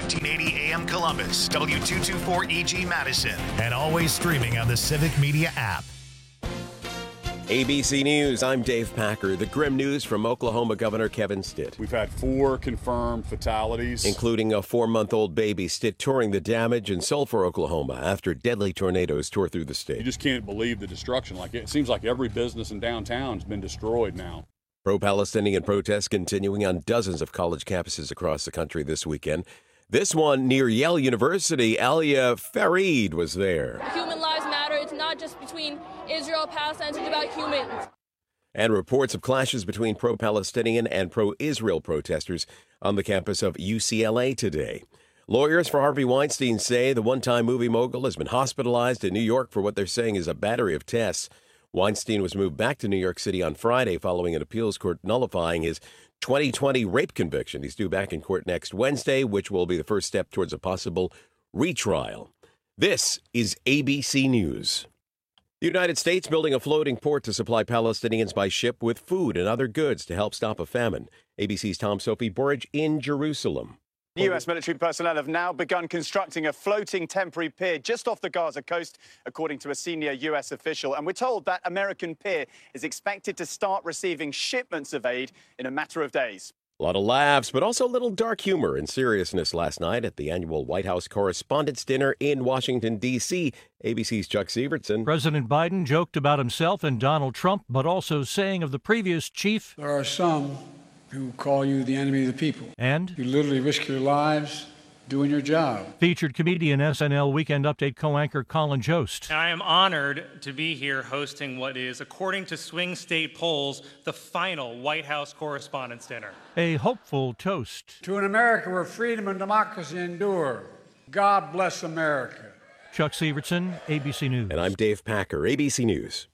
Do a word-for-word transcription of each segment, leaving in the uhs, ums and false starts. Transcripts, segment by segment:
fifteen eighty A M Columbus, W two twenty-four E G Madison, and always streaming on the Civic Media app. A B C News, I'm Dave Packer. The grim news from Oklahoma Governor Kevin Stitt. We've had four confirmed fatalities, including a four-month-old baby. Stitt touring the damage in Sulphur, Oklahoma, after deadly tornadoes tore through the state. You just can't believe the destruction. Like, it seems like every business in downtown has been destroyed now. Pro-Palestinian protests continuing on dozens of college campuses across the country this weekend. This one near Yale University, Alia Farid was there. Human lives matter. It's not just between Israel and Palestine, it's about humans. And reports of clashes between pro-Palestinian and pro-Israel protesters on the campus of U C L A today. Lawyers for Harvey Weinstein say the one-time movie mogul has been hospitalized in New York for what they're saying is a battery of tests. Weinstein was moved back to New York City on Friday following an appeals court nullifying his twenty twenty rape conviction. He's due back in court next Wednesday, which will be the first step towards a possible retrial. This is A B C News. The United States building a floating port to supply Palestinians by ship with food and other goods to help stop a famine. A B C's Tom Sophie Burridge in Jerusalem. U S military personnel have now begun constructing a floating temporary pier just off the Gaza coast, according to a senior U S official. And we're told that American pier is expected to start receiving shipments of aid in a matter of days. A lot of laughs, but also a little dark humor and seriousness last night at the annual White House Correspondents' Dinner in Washington, D C A B C's Chuck Sievertson. President Biden joked about himself and Donald Trump, but also saying of the previous chief, there are some who call you the enemy of the people. And you literally risk your lives doing your job. Featured comedian S N L Weekend Update co-anchor Colin Jost. I am honored to be here hosting what is, according to swing state polls, the final White House Correspondents' Dinner. A hopeful toast. To an America where freedom and democracy endure. God bless America. Chuck Sievertson, A B C News. And I'm Dave Packer, A B C News.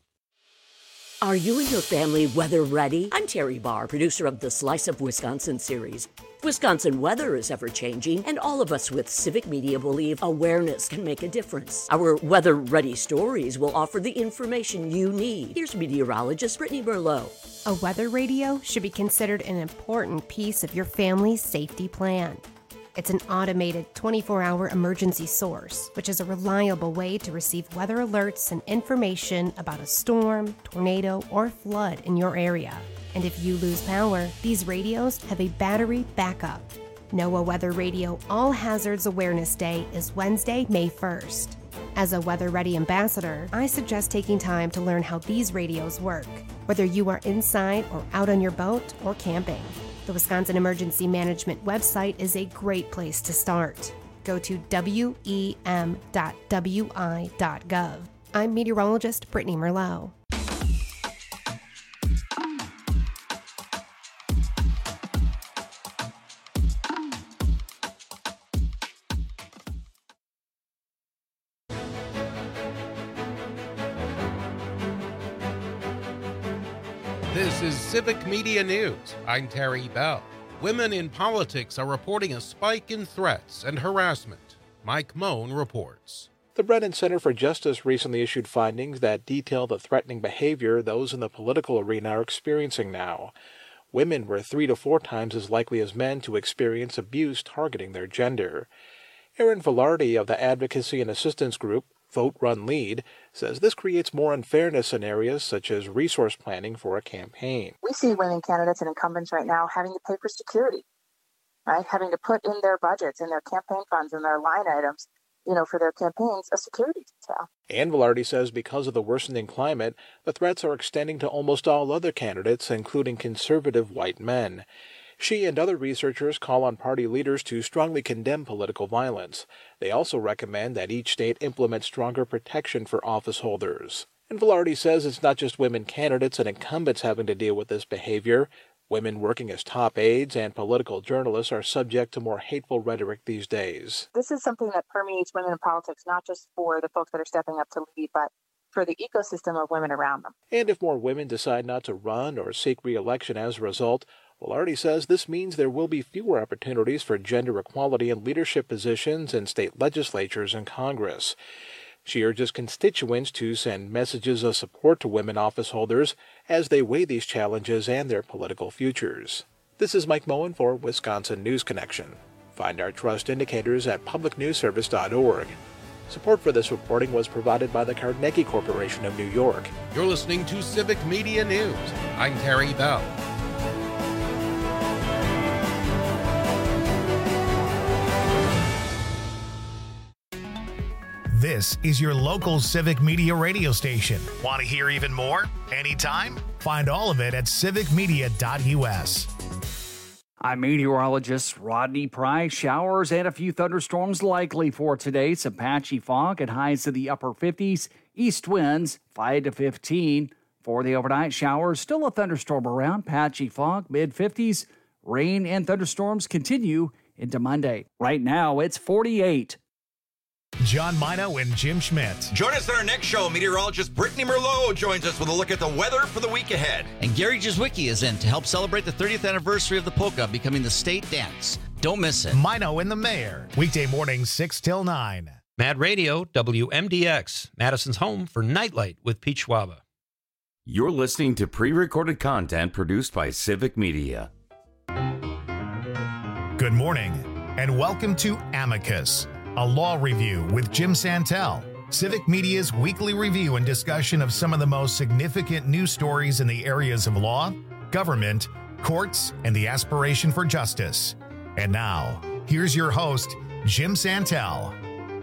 Are you and your family weather ready? I'm Terry Barr, producer of the Slice of Wisconsin series. Wisconsin weather is ever-changing, and all of us with Civic Media believe awareness can make a difference. Our weather-ready stories will offer the information you need. Here's meteorologist Brittany Merlot. A weather radio should be considered an important piece of your family's safety plan. It's an automated twenty-four hour emergency source, which is a reliable way to receive weather alerts and information about a storm, tornado, or flood in your area. And if you lose power, these radios have a battery backup. NOAA Weather Radio All Hazards Awareness Day is Wednesday, May first. As a Weather Ready ambassador, I suggest taking time to learn how these radios work, whether you are inside or out on your boat or camping. The Wisconsin Emergency Management website is a great place to start. Go to W E M dot W I dot gov. I'm meteorologist Brittany Merlot. This is Civic Media News. I'm Terry Bell. Women in politics are reporting a spike in threats and harassment. Mike Moan reports. The Brennan Center for Justice recently issued findings that detail the threatening behavior those in the political arena are experiencing now. Women were three to four times as likely as men to experience abuse targeting their gender. Erin Velarde of the Advocacy and Assistance Group, Vote Run Lead, says this creates more unfairness in areas such as resource planning for a campaign. We see women candidates and incumbents right now having to pay for security, right? Having to put in their budgets, in their campaign funds, and their line items, you know, for their campaigns, a security detail. And Velarde says because of the worsening climate, the threats are extending to almost all other candidates, including conservative white men. She and other researchers call on party leaders to strongly condemn political violence. They also recommend that each state implement stronger protection for office holders. And Velarde says it's not just women candidates and incumbents having to deal with this behavior. Women working as top aides and political journalists are subject to more hateful rhetoric these days. This is something that permeates women in politics, not just for the folks that are stepping up to lead, but for the ecosystem of women around them. And if more women decide not to run or seek re-election as a result, Velarde says this means there will be fewer opportunities for gender equality in leadership positions in state legislatures and Congress. She urges constituents to send messages of support to women office holders as they weigh these challenges and their political futures. This is Mike Moen for Wisconsin News Connection. Find our trust indicators at public news service dot org. Support for this reporting was provided by the Carnegie Corporation of New York. You're listening to Civic Media News. I'm Terry Bell. This is your local Civic Media radio station. Want to hear even more? Anytime? Find all of it at civic media dot u s. I'm meteorologist Rodney Price. Showers and a few thunderstorms likely for today. Some patchy fog at highs to the upper fifties. East winds five to fifteen. For the overnight showers, still a thunderstorm around. Patchy fog, mid fifties. Rain and thunderstorms continue into Monday. Right now, it's forty-eight. John Mino and Jim Schmidt. Join us on our next show. Meteorologist Brittany Merlot joins us with a look at the weather for the week ahead. And Gary Jazwicki is in to help celebrate the thirtieth anniversary of the polka becoming the state dance. Don't miss it. Mino and the Mayor. Weekday mornings, six till nine. Mad Radio, W M D X, Madison's home for Nightlight with Pete Schwaba. You're listening to pre-recorded content produced by Civic Media. Good morning, and welcome to Amicus, a law review with Jim Santel, Civic Media's weekly review and discussion of some of the most significant news stories in the areas of law, government, courts, and the aspiration for justice. And now, here's your host, Jim Santel.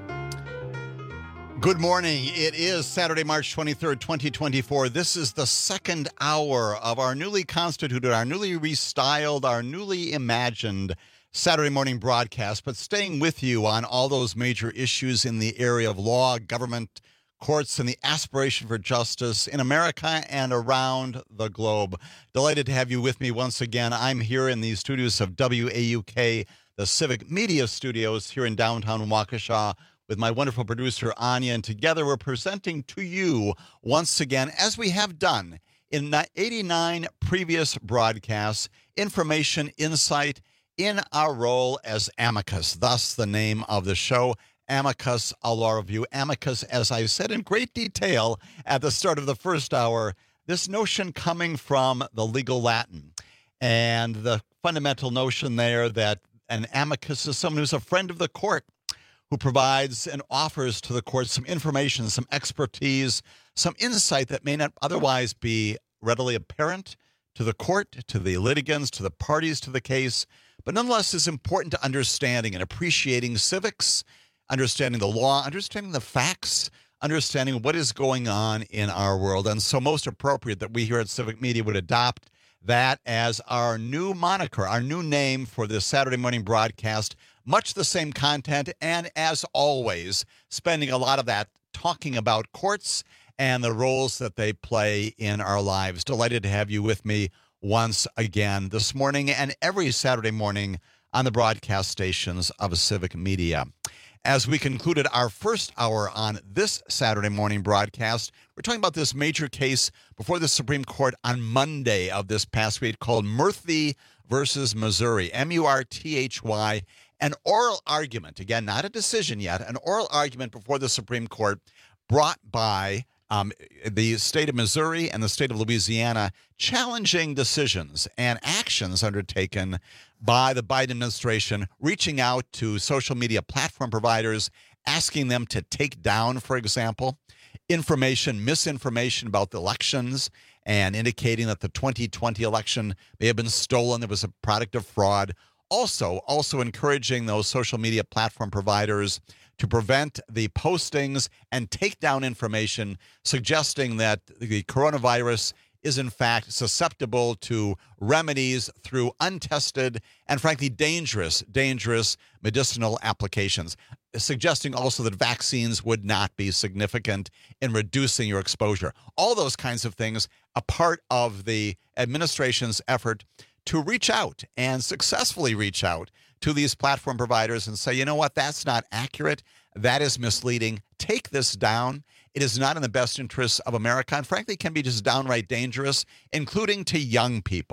Good morning. It is Saturday, March twenty-third, twenty twenty-four. This is the second hour of our newly constituted, our newly restyled, our newly imagined Saturday morning broadcast, but staying with you on all those major issues in the area of law, government, courts, and the aspiration for justice in America and around the globe. Delighted to have you with me once again. I'm here in the studios of W A U K, the Civic Media Studios here in downtown Waukesha, with my wonderful producer, Anya, and together we're presenting to you once again, as we have done in eighty-nine previous broadcasts, information, insight, in our role as Amicus, thus the name of the show, Amicus, a law review. Amicus, as I said in great detail at the start of the first hour, this notion coming from the legal Latin, and the fundamental notion there that an amicus is someone who's a friend of the court, who provides and offers to the court some information, some expertise, some insight that may not otherwise be readily apparent to the court, to the litigants, to the parties to the case, but nonetheless is important to understanding and appreciating civics, understanding the law, understanding the facts, understanding what is going on in our world. And so most appropriate that we here at Civic Media would adopt that as our new moniker, our new name for this Saturday morning broadcast. Much the same content, and as always, spending a lot of that talking about courts and the roles that they play in our lives. Delighted to have you with me once again this morning and every Saturday morning on the broadcast stations of Civic Media. As we concluded our first hour on this Saturday morning broadcast, we're talking about this major case before the Supreme Court on Monday of this past week called Murthy versus Missouri, M U R T H Y. An oral argument, again, not a decision yet, an oral argument before the Supreme Court brought by um, the state of Missouri and the state of Louisiana, challenging decisions and actions undertaken by the Biden administration, reaching out to social media platform providers, asking them to take down, for example, information, misinformation about the elections, and indicating that the twenty twenty election may have been stolen, it was a product of fraud. Also, also encouraging those social media platform providers to prevent the postings and take down information suggesting that the coronavirus is in fact susceptible to remedies through untested and frankly dangerous, dangerous medicinal applications, suggesting also that vaccines would not be significant in reducing your exposure. All those kinds of things, a part of the administration's effort to reach out and successfully reach out to these platform providers and say, you know what, that's not accurate. That is misleading. Take this down. It is not in the best interests of America and frankly can be just downright dangerous, including to young people.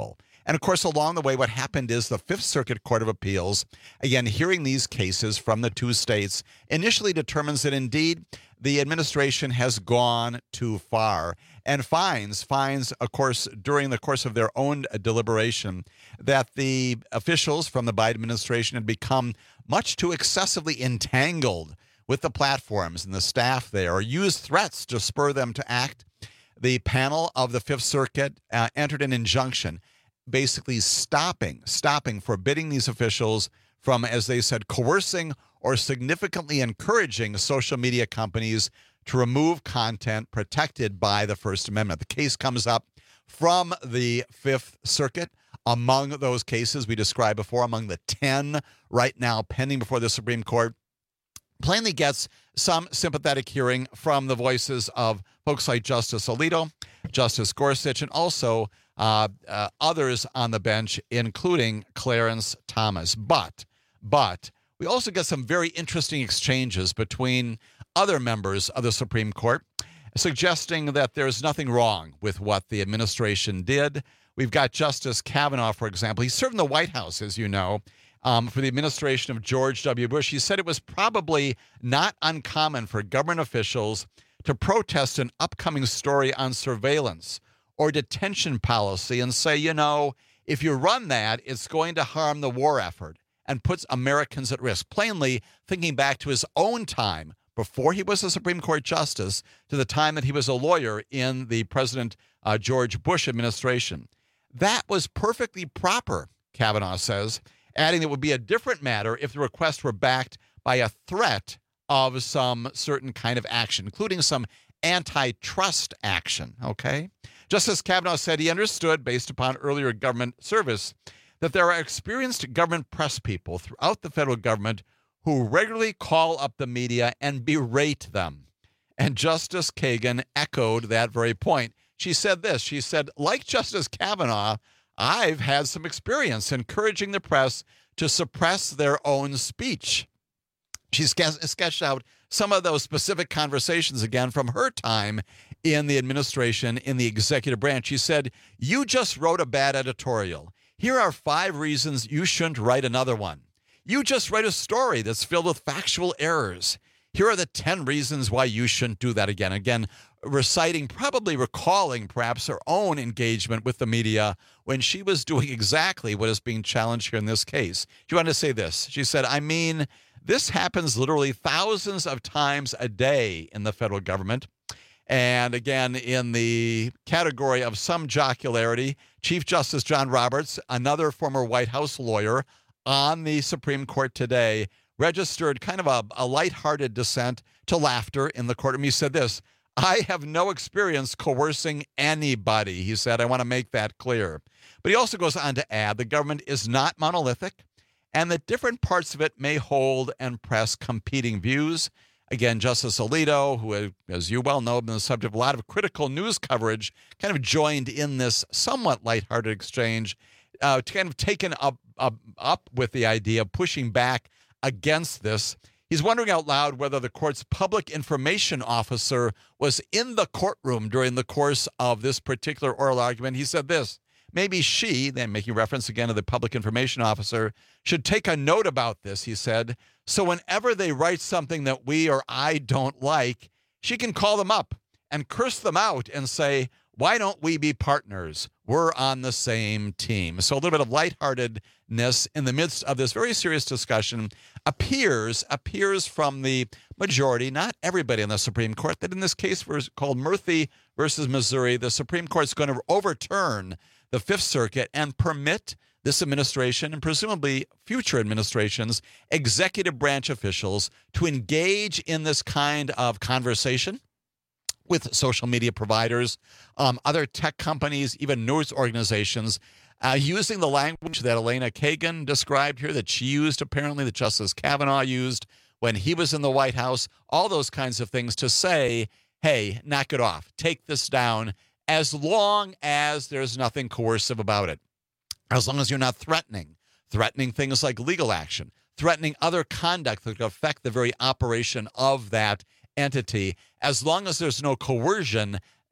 And of course, along the way, what happened is the Fifth Circuit Court of Appeals, again, hearing these cases from the two states, initially determines that indeed the administration has gone too far and finds, finds, of course, during the course of their own deliberation, that the officials from the Biden administration had become much too excessively entangled with the platforms and the staff there, or used threats to spur them to act. The panel of the Fifth Circuit uh, entered an injunction basically stopping, stopping, forbidding these officials from, as they said, coercing or significantly encouraging social media companies to remove content protected by the First Amendment. The case comes up from the Fifth Circuit. Among those cases we described before, among the ten right now pending before the Supreme Court, plainly gets some sympathetic hearing from the voices of folks like Justice Alito, Justice Gorsuch, and also uh, uh, others on the bench, including Clarence Thomas. But, but we also get some very interesting exchanges between other members of the Supreme Court, suggesting that there's nothing wrong with what the administration did. We've got Justice Kavanaugh, for example. He served in the White House, as you know, um, for the administration of George W. Bush. He said it was probably not uncommon for government officials to protest an upcoming story on surveillance or detention policy and say, you know, if you run that, it's going to harm the war effort and puts Americans at risk. Plainly thinking back to his own time before he was a Supreme Court justice to the time that he was a lawyer in the President uh, George Bush administration. That was perfectly proper, Kavanaugh says, adding it would be a different matter if the request were backed by a threat of some certain kind of action, including some antitrust action, okay? Justice Kavanaugh said he understood, based upon earlier government service, that there are experienced government press people throughout the federal government who regularly call up the media and berate them. And Justice Kagan echoed that very point. She said this, she said, like Justice Kavanaugh, I've had some experience encouraging the press to suppress their own speech. She sketched out some of those specific conversations again from her time in the administration, in the executive branch. She said, you just wrote a bad editorial. Here are five reasons you shouldn't write another one. You just write a story that's filled with factual errors. Here are the ten reasons why you shouldn't do that again. Again, reciting, probably recalling perhaps her own engagement with the media when she was doing exactly what is being challenged here in this case. She wanted to say this. She said, I mean, this happens literally thousands of times a day in the federal government. And again, in the category of some jocularity, Chief Justice John Roberts, another former White House lawyer on the Supreme Court today, registered kind of a, a lighthearted dissent to laughter in the courtroom. He said this, I have no experience coercing anybody, he said. I want to make that clear. But he also goes on to add the government is not monolithic and that different parts of it may hold and press competing views. Again, Justice Alito, who, as you well know, has been the subject of a lot of critical news coverage, kind of joined in this somewhat lighthearted exchange, uh, kind of taken up, up, up with the idea of pushing back against this. He's wondering out loud whether the court's public information officer was in the courtroom during the course of this particular oral argument. He said this, maybe she, then making reference again to the public information officer, should take a note about this, he said, so whenever they write something that we or I don't like, she can call them up and curse them out and say, why don't we be partners? We're on the same team. So a little bit of lightheartedness in the midst of this very serious discussion appears, appears from the majority, not everybody in the Supreme Court, that in this case was called Murphy versus Missouri. The Supreme Court's going to overturn the Fifth Circuit and permit this administration and presumably future administrations, executive branch officials to engage in this kind of conversation with social media providers, um, other tech companies, even news organizations, uh, using the language that Elena Kagan described here, that she used apparently, that Justice Kavanaugh used when he was in the White House, all those kinds of things to say, hey, knock it off, take this down, as long as there's nothing coercive about it. As long as you're not threatening, threatening things like legal action, threatening other conduct that could affect the very operation of that entity. As long as there's no coercion,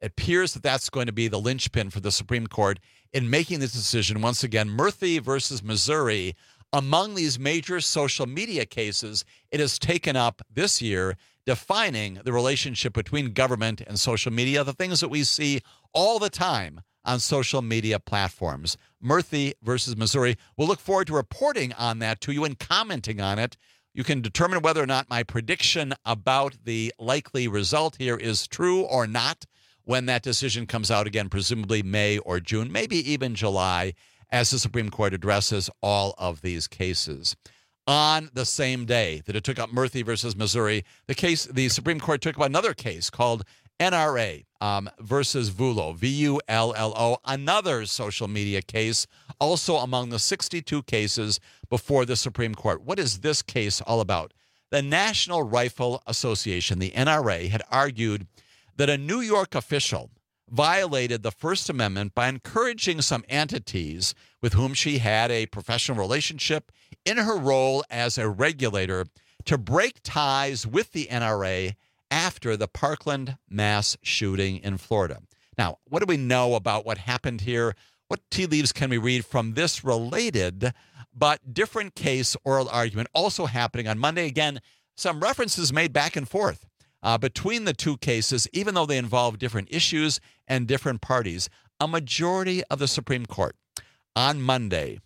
It appears that that's going to be the linchpin for the Supreme Court in making this decision. Once again, Murthy versus Missouri, among these major social media cases it has taken up this year, defining the relationship between government and social media, the things that we see all the time on social media platforms. Murthy versus Missouri. We'll look forward to reporting on that to you and commenting on it. You can determine whether or not my prediction about the likely result here is true or not when that decision comes out again, presumably May or June, maybe even July, as the Supreme Court addresses all of these cases. On the same day that it took up Murthy versus Missouri, the case, the Supreme Court took up another case called N R A um, versus Vullo, V U L L O, another social media case, also among the sixty-two cases before the Supreme Court. What is this case all about? The National Rifle Association, the N R A, had argued that a New York official violated the First Amendment by encouraging some entities with whom she had a professional relationship in her role as a regulator to break ties with the N R A after the Parkland mass shooting in Florida. Now, what do we know about what happened here? What tea leaves can we read from this related but different case oral argument also happening on Monday? Again, some references made back and forth uh, between the two cases, even though they involve different issues and different parties. A majority of the Supreme Court on Monday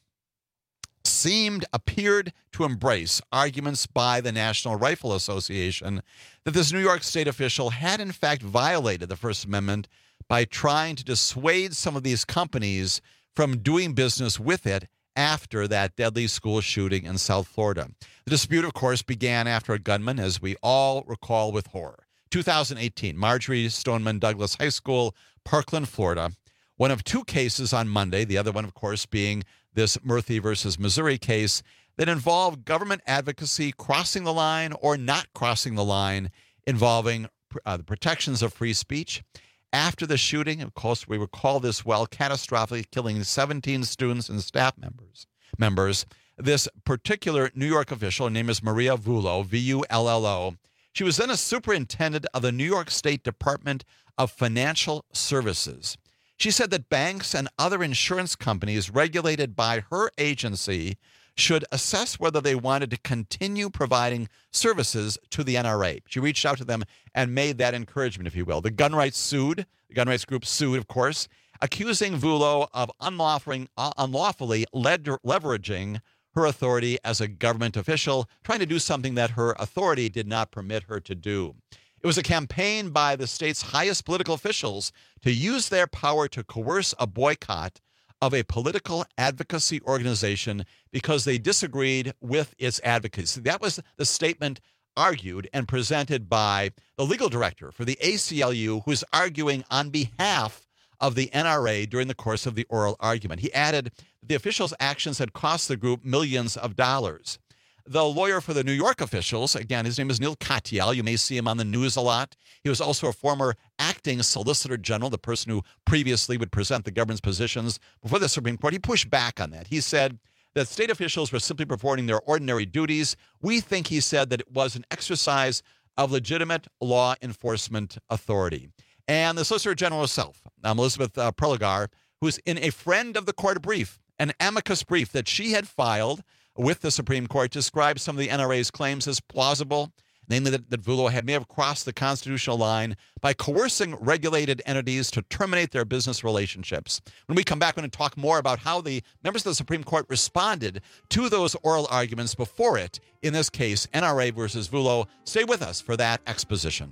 seemed, appeared to embrace arguments by the National Rifle Association that this New York State official had in fact violated the First Amendment by trying to dissuade some of these companies from doing business with it after that deadly school shooting in South Florida. The dispute, of course, began after a gunman, as we all recall with horror. two thousand eighteen, Marjory Stoneman Douglas High School, Parkland, Florida. One of two cases on Monday, the other one, of course, being this Murthy versus Missouri case that involved government advocacy crossing the line or not crossing the line, involving uh, the protections of free speech. After the shooting, of course, we recall this well, catastrophically killing seventeen students and staff members. Members, this particular New York official, her name is Maria Vullo, V U L L O. She was then a superintendent of the New York State Department of Financial Services. She said that banks and other insurance companies regulated by her agency should assess whether they wanted to continue providing services to the N R A. She reached out to them and made that encouragement, if you will. The gun rights sued, the gun rights group sued, of course, accusing Vullo of unlawfully, uh, unlawfully led, leveraging her authority as a government official, trying to do something that her authority did not permit her to do. It was a campaign by the state's highest political officials to use their power to coerce a boycott of a political advocacy organization because they disagreed with its advocacy. That was the statement argued and presented by the legal director for the A C L U, who's arguing on behalf of the N R A during the course of the oral argument. He added that the officials' actions had cost the group millions of dollars. The lawyer for the New York officials, again, his name is Neil Katyal. You may see him on the news a lot. He was also a former acting solicitor general, the person who previously would present the government's positions before the Supreme Court. He pushed back on that. He said that state officials were simply performing their ordinary duties. We think, he said, that it was an exercise of legitimate law enforcement authority. And the Solicitor General herself, um, Elizabeth uh, Prelogar, who's in a friend of the court brief, an amicus brief that she had filed with the Supreme Court, described some of the N R A's claims as plausible, namely that, that Vullo had may have crossed the constitutional line by coercing regulated entities to terminate their business relationships. When we come back, we're going to talk more about how the members of the Supreme Court responded to those oral arguments before it, in this case, N R A versus Vullo. Stay with us for that exposition.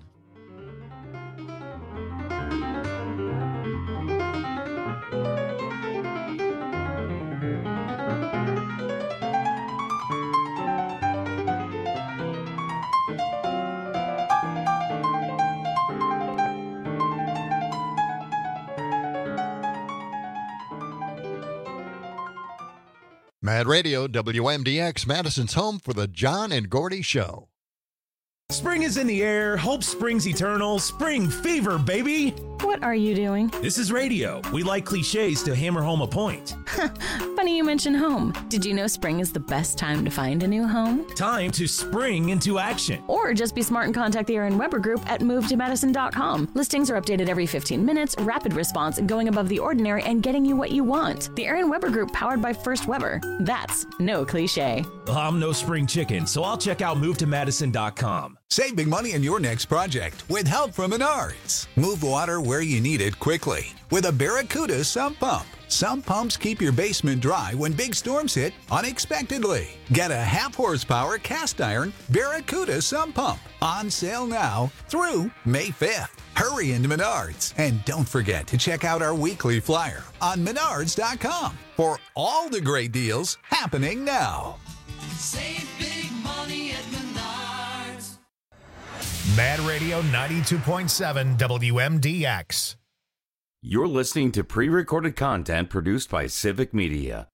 Mad Radio, W M D X, Madison's home for the John and Gordy Show. Spring is in the air. Hope springs eternal. Spring fever, baby. What are you doing? This is radio. We like cliches to hammer home a point. Funny you mention home. Did you know spring is the best time to find a new home? Time to spring into action. Or just be smart and contact the Aaron Weber Group at move to madison dot com. Listings are updated every fifteen minutes, rapid response, going above the ordinary, and getting you what you want. The Aaron Weber Group, powered by First Weber. That's no cliche. Well, I'm no spring chicken, so I'll check out move to madison dot com. Save big money on your next project with help from Menards. Move water where you need it quickly with a Barracuda sump pump. Sump pumps keep your basement dry when big storms hit unexpectedly. Get a half horsepower cast iron Barracuda sump pump on sale now through May fifth. Hurry into Menards and don't forget to check out our weekly flyer on menards dot com for all the great deals happening now. Save big money at Menards. Mad Radio ninety-two point seven W M D X. You're listening to pre-recorded content produced by Civic Media.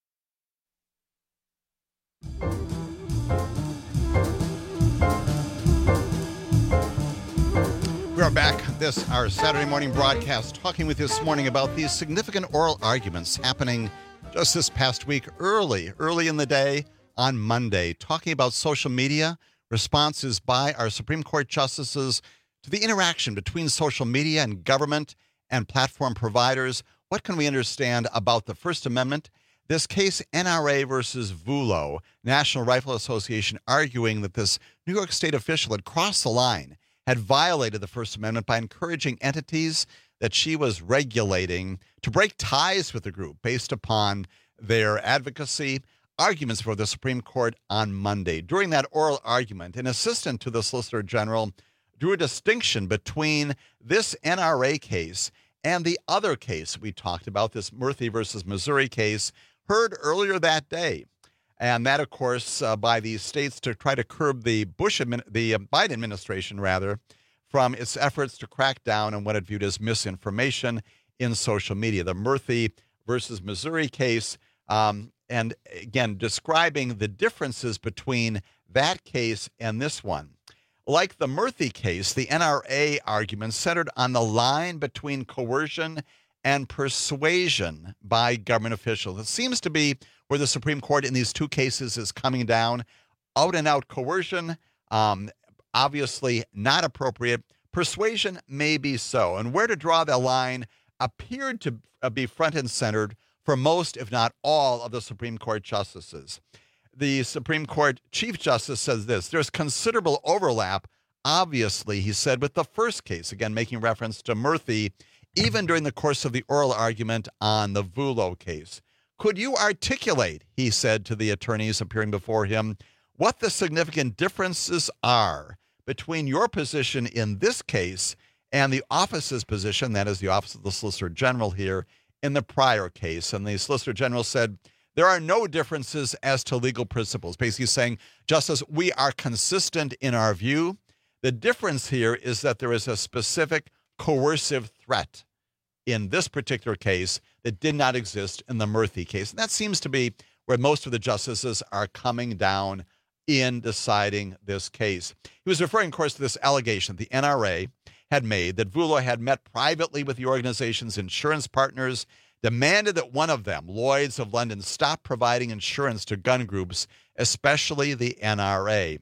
We are back. This our Saturday morning broadcast, talking with you this morning about these significant oral arguments happening just this past week, early, early in the day on Monday, talking about social media, responses by our Supreme Court justices to the interaction between social media and government and platform providers. What can we understand about the First Amendment? This case, N R A versus VULO, National Rifle Association, arguing that this New York State official had crossed the line, had violated the First Amendment by encouraging entities that she was regulating to break ties with the group based upon their advocacy. Arguments for the Supreme Court on Monday. During that oral argument, an assistant to the Solicitor General drew a distinction between this N R A case and the other case we talked about, this Murthy versus Missouri case, heard earlier that day. And that, of course, uh, by the states to try to curb the Bush, admin- the uh, Biden administration, rather, from its efforts to crack down on what it viewed as misinformation in social media. The Murthy versus Missouri case, um, and again, describing the differences between that case and this one. Like the Murthy case, the N R A argument centered on the line between coercion and persuasion by government officials. It seems to be where the Supreme Court in these two cases is coming down. Out and out coercion, um, obviously not appropriate. Persuasion, maybe so. And where to draw the line appeared to be front and centered for most, if not all, of the Supreme Court justices. The Supreme Court Chief Justice says this: there's considerable overlap, obviously, he said, with the first case, again, making reference to Murthy, even during the course of the oral argument on the VULO case. Could you articulate, he said to the attorneys appearing before him, what the significant differences are between your position in this case and the office's position, that is the Office of the Solicitor General here, in the prior case? And the Solicitor General said, there are no differences as to legal principles. Basically saying, Justice, we are consistent in our view. The difference here is that there is a specific coercive threat in this particular case that did not exist in the Murthy case. And that seems to be where most of the justices are coming down in deciding this case. He was referring, of course, to this allegation the N R A had made that VULO had met privately with the organization's insurance partners, demanded that one of them, Lloyd's of London, stop providing insurance to gun groups, especially the N R A.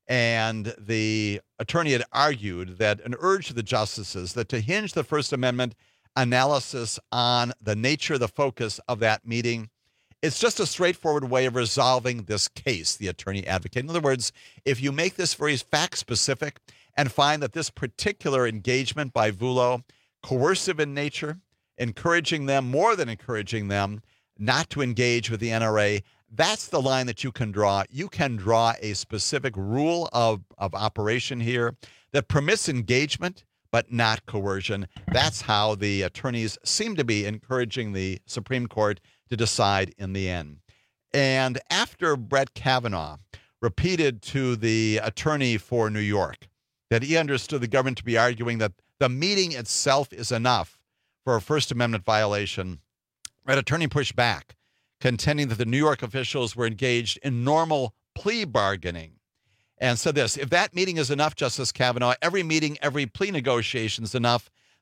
And the attorney had argued that an urge to the justices that to hinge the First Amendment analysis on the nature, the focus of that meeting, it's just a straightforward way of resolving this case, the attorney advocated. In other words, if you make this very fact-specific and find that this particular engagement by VULO, coercive in nature, encouraging them, more than encouraging them, not to engage with the N R A, that's the line that you can draw. You can draw a specific rule of, of operation here that permits engagement, but not coercion. That's how the attorneys seem to be encouraging the Supreme Court to decide in the end. And after Brett Kavanaugh repeated to the attorney for New York that he understood the government to be arguing that the meeting itself is enough for a First Amendment violation, that attorney pushed back, contending that the New York officials were engaged in normal plea bargaining. And said this: if that meeting is enough, Justice Kavanaugh, every meeting, every plea negotiation is enough.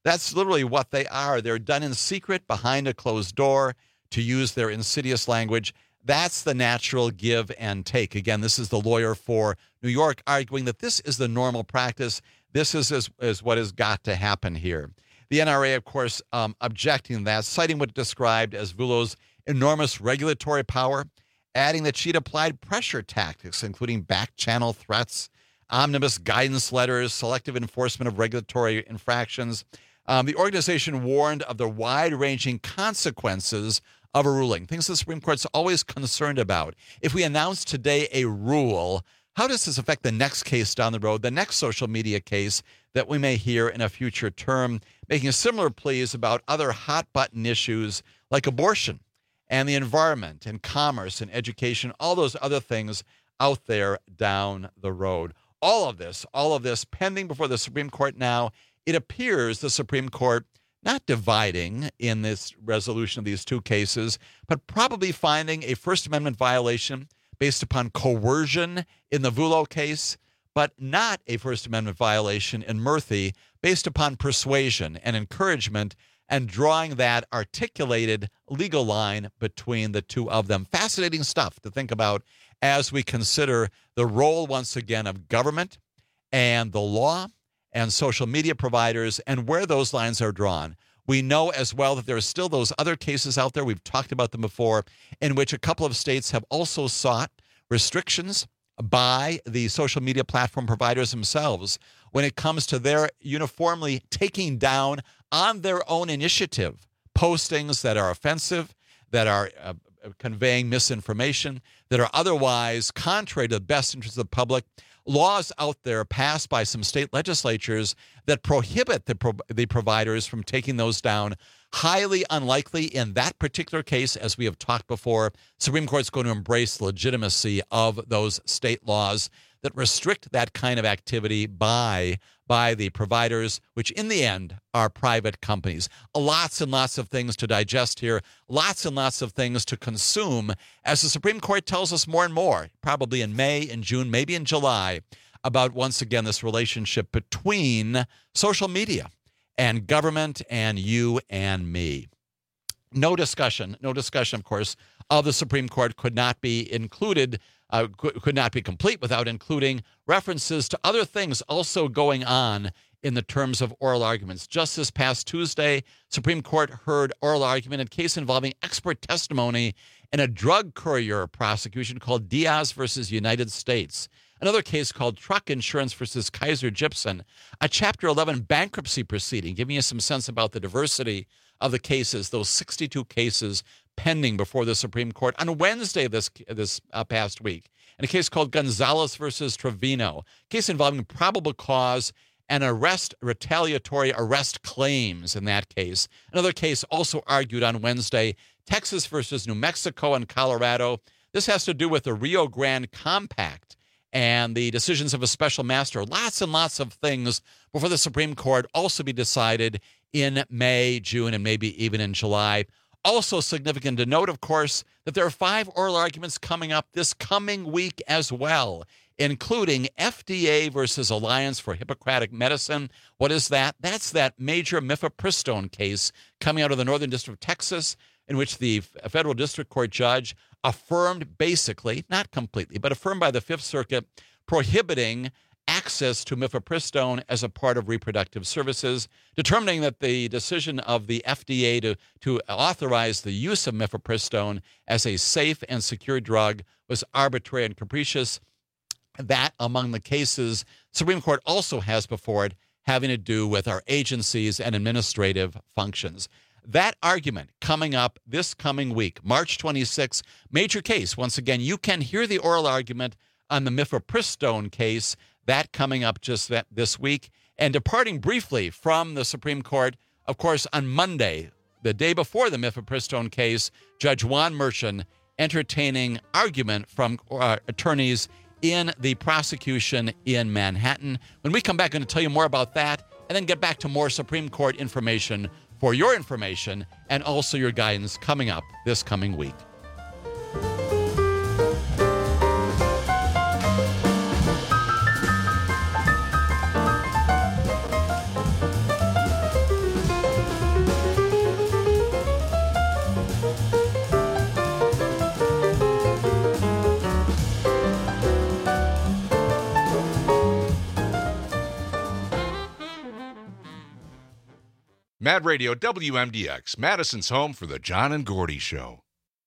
That's literally what they are. They're done in secret behind a closed door, to use their insidious language. That's the natural give and take. Again, this is the lawyer for New York arguing that this is the normal practice. This is, is, is what has got to happen here. The N R A, of course, um, objecting to that, citing what it described as Vullo's enormous regulatory power, adding that she'd applied pressure tactics, including back-channel threats, omnibus guidance letters, selective enforcement of regulatory infractions. Um, the organization warned of the wide-ranging consequences of a ruling, things the Supreme Court's always concerned about. If we announce today a rule, how does this affect the next case down the road, the next social media case that we may hear in a future term, making similar pleas about other hot-button issues like abortion and the environment and commerce and education, all those other things out there down the road. All of this, all of this pending before the Supreme Court now. It appears the Supreme Court not dividing in this resolution of these two cases, but probably finding a First Amendment violation based upon coercion in the Vullo case, but not a First Amendment violation in Murthy based upon persuasion and encouragement, and drawing that articulated legal line between the two of them. Fascinating stuff to think about as we consider the role, once again, of government and the law and social media providers and where those lines are drawn. We know as well that there are still those other cases out there, we've talked about them before, in which a couple of states have also sought restrictions by the social media platform providers themselves when it comes to their uniformly taking down on their own initiative postings that are offensive, that are uh, conveying misinformation, that are otherwise contrary to the best interests of the public. Laws out there passed by some state legislatures that prohibit the, pro- the providers from taking those down. Highly unlikely in that particular case, as we have talked before, Supreme Court's going to embrace the legitimacy of those state laws that restrict that kind of activity by, by the providers, which in the end are private companies. Lots and lots of things to digest here, lots and lots of things to consume, as the Supreme Court tells us more and more, probably in May, in June, maybe in July, about, once again, this relationship between social media and government and you and me. No discussion, no discussion, of course, of the Supreme Court could not be included, uh, could not be complete without including references to other things also going on in the terms of oral arguments. Just this past Tuesday, Supreme Court heard oral argument in a case involving expert testimony in a drug courier prosecution called Diaz versus United States. Another case called Truck Insurance versus Kaiser Gypsum, a Chapter eleven bankruptcy proceeding, giving you some sense about the diversity of the cases, those sixty-two cases pending before the Supreme Court on Wednesday of this, this uh, past week. And a case called Gonzalez versus Trevino, a case involving probable cause and arrest, retaliatory arrest claims in that case. Another case also argued on Wednesday, Texas versus New Mexico and Colorado. This has to do with the Rio Grande Compact and the decisions of a special master. Lots and lots of things before the Supreme Court, also be decided in May, June, and maybe even in July. Also significant to note, of course, that there are five oral arguments coming up this coming week as well, including F D A versus Alliance for Hippocratic Medicine. What is that? That's that major mifepristone case coming out of the Northern District of Texas, in which the federal district court judge affirmed basically, not completely, but affirmed by the Fifth Circuit, prohibiting access to mifepristone as a part of reproductive services, determining that the decision of the F D A to, to authorize the use of mifepristone as a safe and secure drug was arbitrary and capricious. That, among the cases Supreme Court also has before it, having to do with our agencies and administrative functions. That argument coming up this coming week, March twenty-sixth, major case. Once again, you can hear the oral argument on the mifepristone case, that coming up just that, this week. And departing briefly from the Supreme Court, of course, on Monday, the day before the mifepristone case, Judge Juan Merchan entertaining argument from uh, attorneys in the prosecution in Manhattan. When we come back, I'm going to tell you more about that and then get back to more Supreme Court information for your information and also your guidance coming up this coming week. Mad Radio W M D X, Madison's home for the John and Gordy Show.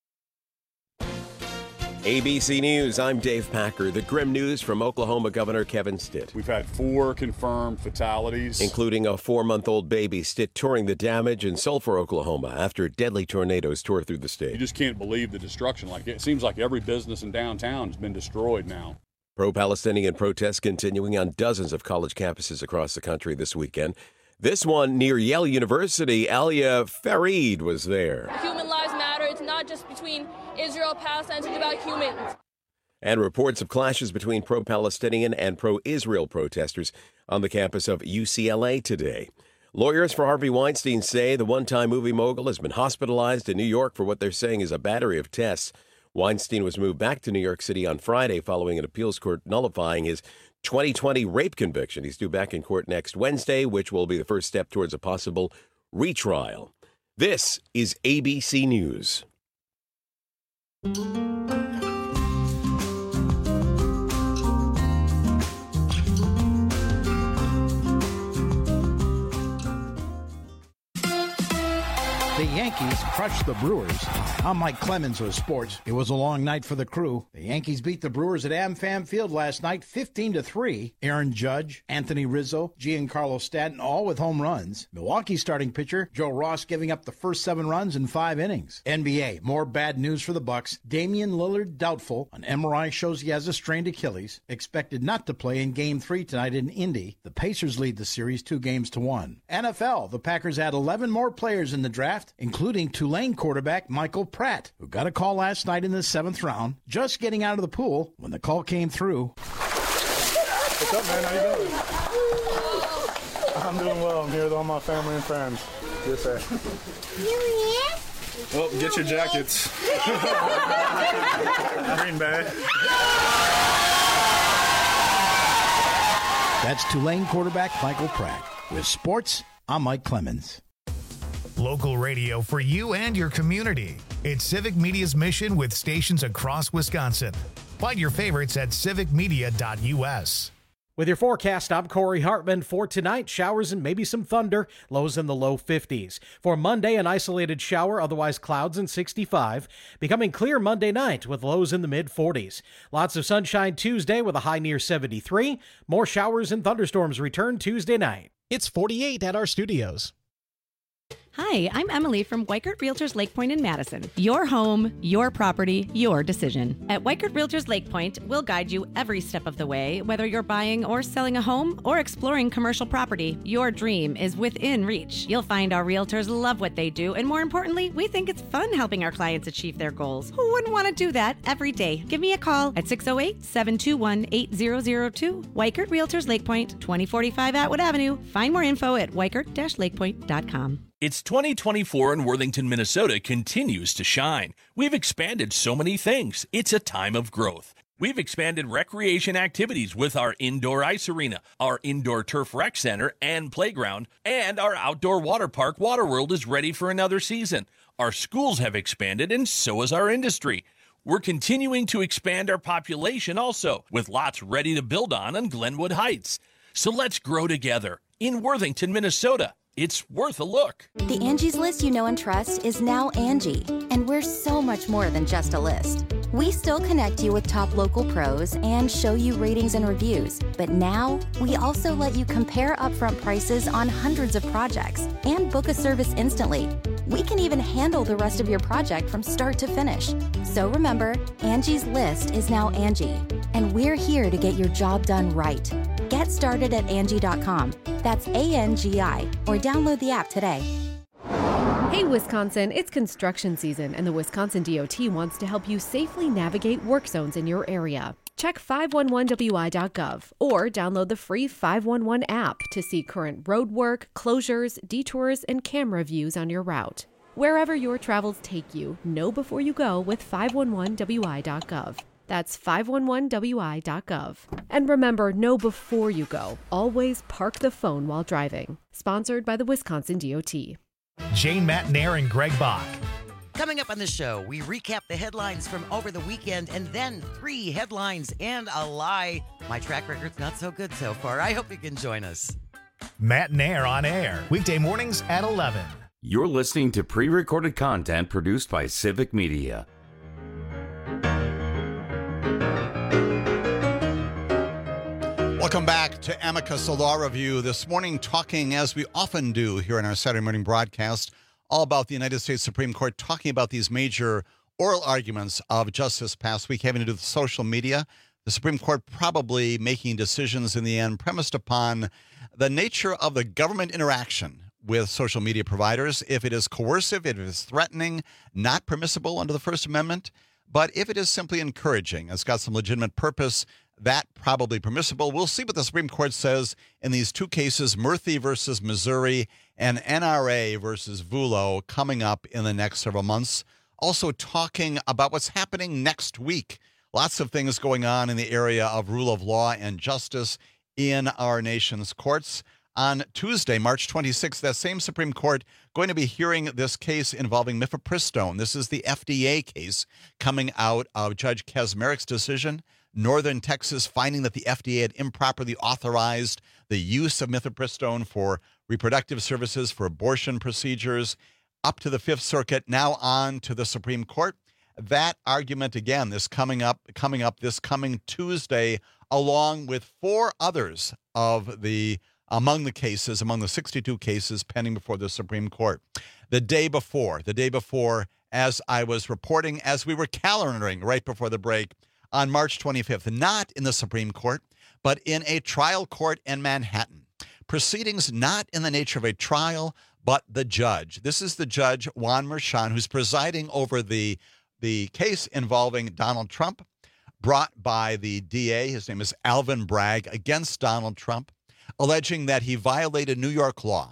A B C News, I'm Dave Packer. The grim news from Oklahoma Governor Kevin Stitt. We've had four confirmed fatalities, including a four-month-old baby. Stitt touring the damage in Sulphur, Oklahoma, after deadly tornadoes tore through the state. You just can't believe the destruction. Like, it seems like every business in downtown has been destroyed now. Pro-Palestinian protests continuing on dozens of college campuses across the country this weekend. This one near Yale University, Alia Farid was there. Human lives matter. It's not just between Israel and Palestine, it's about humans. And reports of clashes between pro-Palestinian and pro-Israel protesters on the campus of U C L A today. Lawyers for Harvey Weinstein say the one-time movie mogul has been hospitalized in New York for what they're saying is a battery of tests. Weinstein was moved back to New York City on Friday following an appeals court nullifying his twenty twenty rape conviction. He's due back in court next Wednesday, which will be the first step towards a possible retrial. This is A B C News. The Yankees crushed the Brewers. I'm Mike Clemens with sports. It was a long night for the crew. The Yankees beat the Brewers at AmFam Field last night fifteen to three. Aaron Judge, Anthony Rizzo, Giancarlo Stanton all with home runs. Milwaukee starting pitcher Joe Ross giving up the first seven runs in five innings. N B A, more bad news for the Bucks. Damian Lillard doubtful. An M R I shows he has a strained Achilles. Expected not to play in Game three tonight in Indy. The Pacers lead the series two games to one. N F L, the Packers add eleven more players in the draft, including Tulane quarterback Michael Pratt, who got a call last night in the seventh round, just getting out of the pool when the call came through. What's up, man? How you doing? I'm doing well. I'm here with all my family and friends. Yes, sir. Well, get your jackets. Green Bay. That's Tulane quarterback Michael Pratt. With sports, I'm Mike Clemens. Local radio for you and your community. It's Civic Media's mission with stations across Wisconsin. Find your favorites at civic media dot u s. With your forecast, I'm Corey Hartman. For tonight, showers and maybe some thunder, lows in the low fifties. For Monday, an isolated shower, otherwise clouds and sixty-five. Becoming clear Monday night with lows in the mid forties. Lots of sunshine Tuesday with a high near seventy-three. More showers and thunderstorms return Tuesday night. It's forty-eight at our studios. Hi, I'm Emily from Weichert Realtors Lake Point in Madison. Your home, your property, your decision. At Weichert Realtors Lake Point, we'll guide you every step of the way, whether you're buying or selling a home or exploring commercial property. Your dream is within reach. You'll find our realtors love what they do, and more importantly, we think it's fun helping our clients achieve their goals. Who wouldn't want to do that every day? Give me a call at six oh eight, seven two one, eight zero zero two. Weichert Realtors Lake Point, twenty forty-five Atwood Avenue. Find more info at weichert dash lakepoint dot com. It's twenty twenty-four and Worthington, Minnesota continues to shine. We've expanded so many things. It's a time of growth. We've expanded recreation activities with our indoor ice arena, our indoor turf rec center and playground, and our outdoor water park Waterworld is ready for another season. Our schools have expanded and so has our industry. We're continuing to expand our population also, with lots ready to build on in Glenwood Heights. So let's grow together in Worthington, Minnesota. It's worth a look. The Angie's List you know and trust is now Angie, and we're so much more than just a list. We still connect you with top local pros and show you ratings and reviews, but now we also let you compare upfront prices on hundreds of projects and book a service instantly. We can even handle the rest of your project from start to finish. So remember, Angie's List is now Angie, and we're here to get your job done right. Get started at Angie dot com. That's A N G I, or download the app today. Hey Wisconsin, it's construction season and the Wisconsin D O T wants to help you safely navigate work zones in your area. Check five one one W I dot gov or download the free five one one app to see current road work, closures, detours, and camera views on your route. Wherever your travels take you, know before you go with five one one W I dot gov. That's five one one W I dot gov. And remember, know before you go. Always park the phone while driving. Sponsored by the Wisconsin D O T. Jane Matnair and Greg Bach. Coming up on the show, we recap the headlines from over the weekend and then three headlines and a lie. My track record's not so good so far. I hope you can join us. Matt Nair on air, weekday mornings at eleven. You're listening to pre-recorded content produced by Civic Media. Welcome back to Amicus, a law review. This morning, talking, as we often do here in our Saturday morning broadcast, all about the United States Supreme Court, talking about these major oral arguments of just this past week having to do with social media. The Supreme Court probably making decisions in the end premised upon the nature of the government interaction with social media providers. If it is coercive, if it is threatening, not permissible under the First Amendment. But if it is simply encouraging, it's got some legitimate purpose, that probably permissible. We'll see what the Supreme Court says in these two cases, Murthy versus Missouri and N R A versus Vullo, coming up in the next several months. Also talking about what's happening next week. Lots of things going on in the area of rule of law and justice in our nation's courts. On Tuesday, March twenty-sixth, that same Supreme Court going to be hearing this case involving mifepristone. This is the F D A case coming out of Judge Kaczmarek's decision. Northern Texas finding that the F D A had improperly authorized the use of mifepristone for reproductive services, for abortion procedures, up to the Fifth Circuit, now on to the Supreme Court. That argument, again, this coming up, coming up this coming Tuesday, along with four others of the among the cases, among the sixty-two cases pending before the Supreme Court. The day before, the day before, as I was reporting, as we were calendaring right before the break, on March twenty-fifth, not in the Supreme Court, but in a trial court in Manhattan. Proceedings not in the nature of a trial, but the judge. This is the judge, Juan Merchan, who's presiding over the, the case involving Donald Trump, brought by the D A, his name is Alvin Bragg, against Donald Trump, alleging that he violated New York law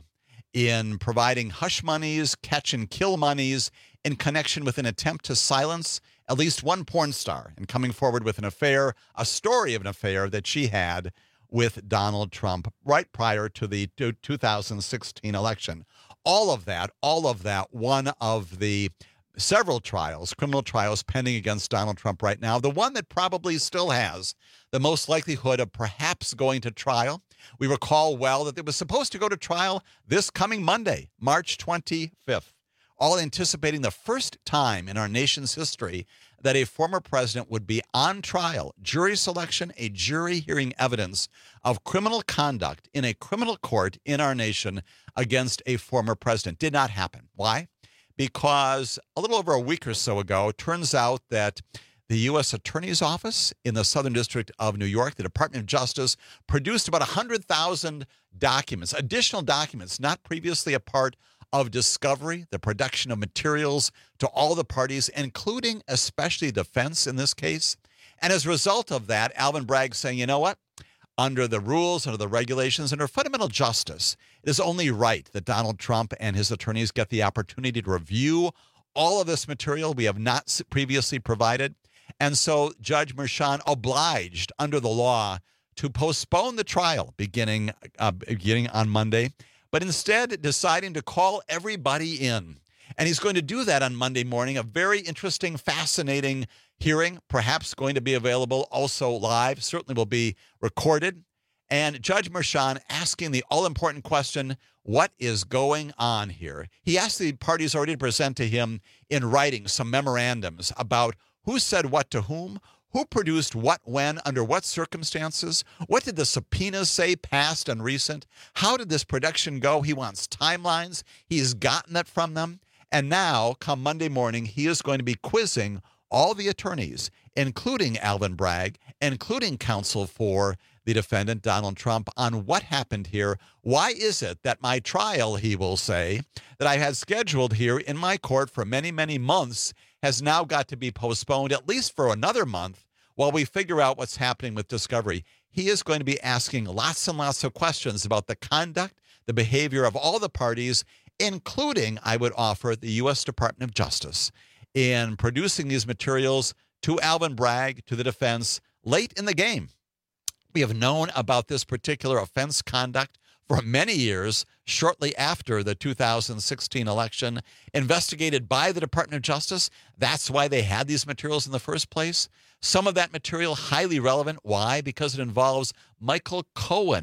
in providing hush monies, catch and kill monies in connection with an attempt to silence at least one porn star and coming forward with an affair, a story of an affair that she had with Donald Trump right prior to the two thousand sixteen election. All of that, all of that, one of the several trials, criminal trials pending against Donald Trump right now, the one that probably still has the most likelihood of perhaps going to trial. We recall well that it was supposed to go to trial this coming Monday, March twenty-fifth. All anticipating the first time in our nation's history that a former president would be on trial, jury selection, a jury hearing evidence of criminal conduct in a criminal court in our nation against a former president. Did not happen. Why? Because a little over a week or so ago, it turns out that the U S Attorney's Office in the Southern District of New York, the Department of Justice, produced about one hundred thousand documents, additional documents, not previously a part of discovery, the production of materials to all the parties, including especially defense in this case. And as a result of that, Alvin Bragg saying, you know what? Under the rules, under the regulations, under fundamental justice, it is only right that Donald Trump and his attorneys get the opportunity to review all of this material we have not previously provided. And so Judge Merchan obliged under the law to postpone the trial beginning, uh, beginning on Monday, but instead deciding to call everybody in. And he's going to do that on Monday morning, a very interesting, fascinating hearing, perhaps going to be available also live, certainly will be recorded. And Judge Merchan asking the all-important question, what is going on here? He asked the parties already to present to him in writing some memorandums about who said what to whom, who produced what when, under what circumstances, what did the subpoenas say, past and recent, how did this production go? He wants timelines. He's gotten that from them. And now, come Monday morning, he is going to be quizzing all the attorneys, including Alvin Bragg, including counsel for the defendant, Donald Trump, on what happened here. Why is it that my trial, he will say, that I had scheduled here in my court for many, many months has now got to be postponed at least for another month while we figure out what's happening with discovery? He is going to be asking lots and lots of questions about the conduct, the behavior of all the parties, including, I would offer, the U S Department of Justice in producing these materials to Alvin Bragg, to the defense, late in the game. We have known about this particular offense conduct for many years, shortly after the two thousand sixteen election, investigated by the Department of Justice. That's why they had these materials in the first place. Some of that material highly relevant. Why? Because it involves Michael Cohen,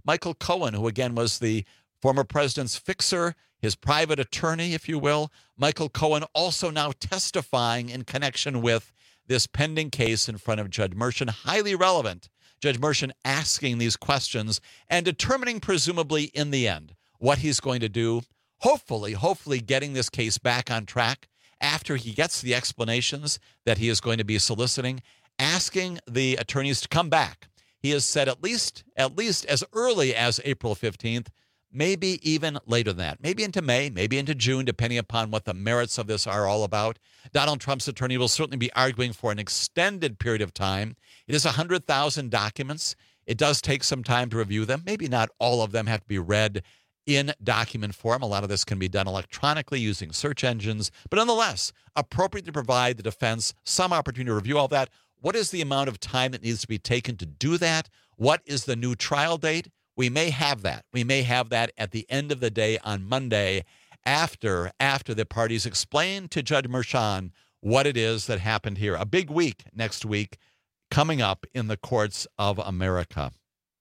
Michael Cohen, who again was the former president's fixer, his private attorney, if you will. Michael Cohen also now testifying in connection with this pending case in front of Judge Mershon. Highly relevant. Judge Mershon asking these questions and determining, presumably in the end, what he's going to do. Hopefully, hopefully getting this case back on track after he gets the explanations that he is going to be soliciting, asking the attorneys to come back. He has said at least, at least as early as April fifteenth, maybe even later than that, maybe into May, maybe into June, depending upon what the merits of this are all about. Donald Trump's attorney will certainly be arguing for an extended period of time. It is one hundred thousand documents. It does take some time to review them. Maybe not all of them have to be read in document form. A lot of this can be done electronically using search engines, but nonetheless, appropriate to provide the defense some opportunity to review all that. What is the amount of time that needs to be taken to do that? What is the new trial date? We may have that. We may have that at the end of the day on Monday after, after the parties explain to Judge Mershon what it is that happened here. A big week next week coming up in the courts of America.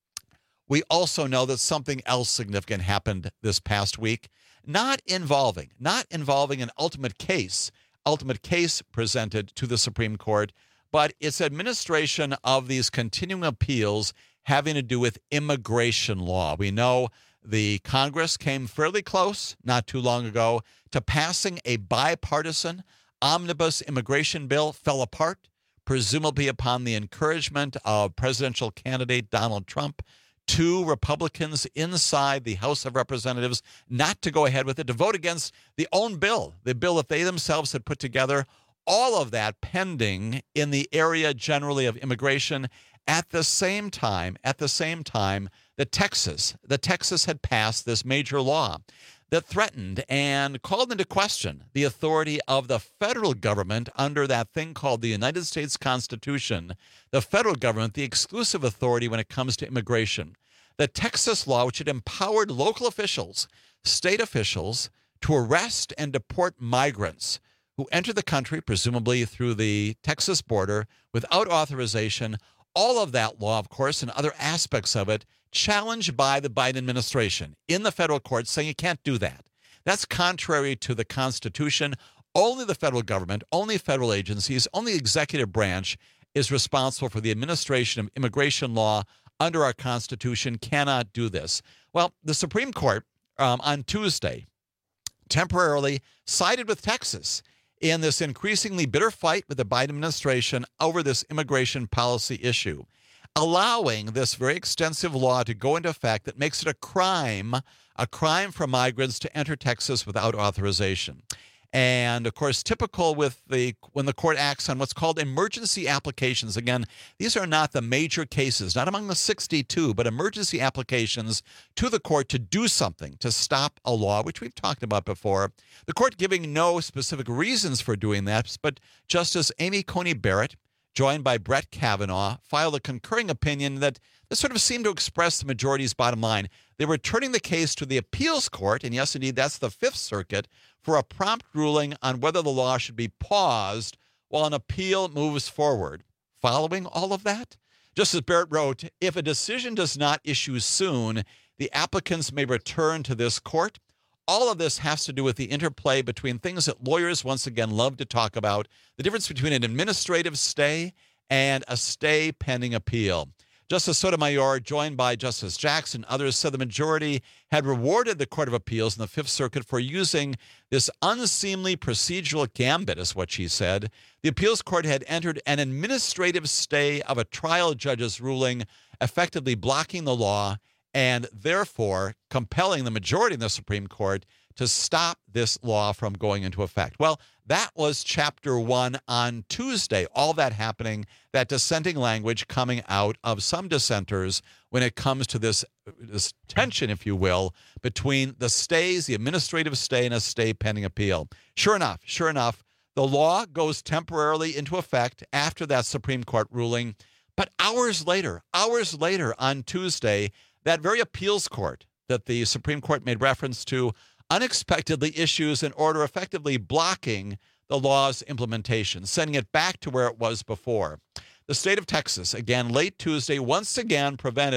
We also know that something else significant happened this past week, not involving, not involving an ultimate case, ultimate case presented to the Supreme Court, but its administration of these continuing appeals having to do with immigration law. We know the Congress came fairly close not too long ago to passing a bipartisan omnibus immigration bill, fell apart, presumably upon the encouragement of presidential candidate Donald Trump. Two Republicans inside the House of Representatives not to go ahead with it, to vote against the own bill, the bill that they themselves had put together. All of that pending in the area generally of immigration. At the same time, at the same time, the Texas, the Texas had passed this major law that threatened and called into question the authority of the federal government under that thing called the United States Constitution. The federal government, the exclusive authority when it comes to immigration. The Texas law, which had empowered local officials, state officials, to arrest and deport migrants who enter the country, presumably through the Texas border, without authorization. All of that law, of course, and other aspects of it, challenged by the Biden administration in the federal courts, saying you can't do that. That's contrary to the Constitution. Only the federal government, only federal agencies, only the executive branch is responsible for the administration of immigration law under our Constitution, cannot do this. Well, the Supreme Court um, on Tuesday temporarily sided with Texas in this increasingly bitter fight with the Biden administration over this immigration policy issue, allowing this very extensive law to go into effect that makes it a crime, a crime for migrants to enter Texas without authorization. And, of course, typical with the when the court acts on what's called emergency applications. Again, these are not the major cases, not among the sixty-two, but emergency applications to the court to do something, to stop a law, which we've talked about before. The court giving no specific reasons for doing that, but Justice Amy Coney Barrett, joined by Brett Kavanaugh, filed a concurring opinion that this sort of seemed to express the majority's bottom line. They were turning the case to the appeals court, and yes, indeed, that's the Fifth Circuit, for a prompt ruling on whether the law should be paused while an appeal moves forward. Following all of that, Justice Barrett wrote, if a decision does not issue soon, the applicants may return to this court. All of this has to do with the interplay between things that lawyers, once again, love to talk about, the difference between an administrative stay and a stay pending appeal. Justice Sotomayor, joined by Justice Jackson, others said the majority had rewarded the Court of Appeals in the Fifth Circuit for using this unseemly procedural gambit, is what she said. The appeals court had entered an administrative stay of a trial judge's ruling, effectively blocking the law and therefore compelling the majority in the Supreme Court to stop this law from going into effect. Well, that was chapter one on Tuesday, all that happening, that dissenting language coming out of some dissenters when it comes to this, this tension, if you will, between the stays, the administrative stay, and a stay pending appeal. Sure enough, sure enough, the law goes temporarily into effect after that Supreme Court ruling. But hours later, hours later on Tuesday, that very appeals court that the Supreme Court made reference to unexpectedly issues an order effectively blocking the law's implementation, sending it back to where it was before. The state of Texas, again, late Tuesday, once again prevented